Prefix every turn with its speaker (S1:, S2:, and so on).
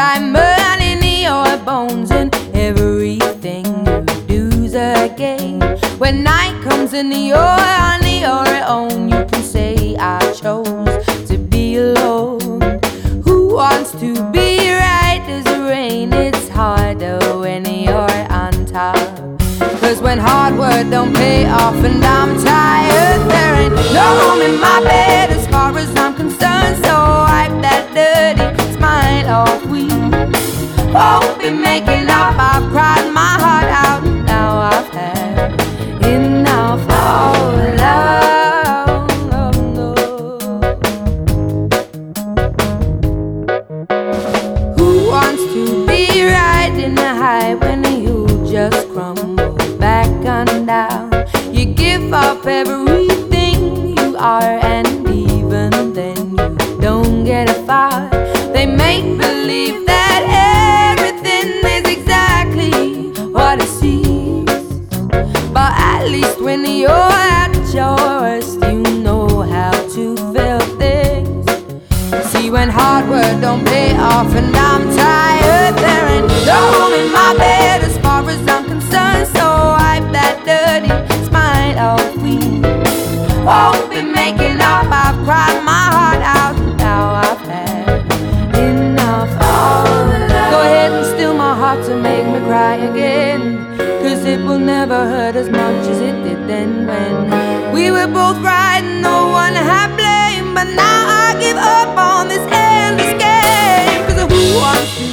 S1: like mud in your bones, and everything you do's a game. When night comes and you're on your own, you can say I chose to be alone. Who wants to be right as the rain? It's harder when you're on top. Cause when hard work don't pay off and I'm tired, there ain't no room in my bed as far as I'm concerned. So wipe that dirty smile off. We won't be making up. I've cried my heart out. Now I've had enough of love. Who wants to be riding the high when you just crumble back on down? You give up everything you are, and even then you don't get far. They make believe that everything is exactly what it seems, but at least when you're at your worst, you know how to feel things. See, when hard work don't pay off and I'm tired, there ain't no room in my bed as far as I'm concerned. So wipe that dirty smile off. We won't be making up. I've cried my heart out. Now I've had enough of love. Go ahead and still my heart to make me cry again, cause it will never hurt as much as it did then, when we were both right and no one had blame. But now I give up on this endless game, cause who wants to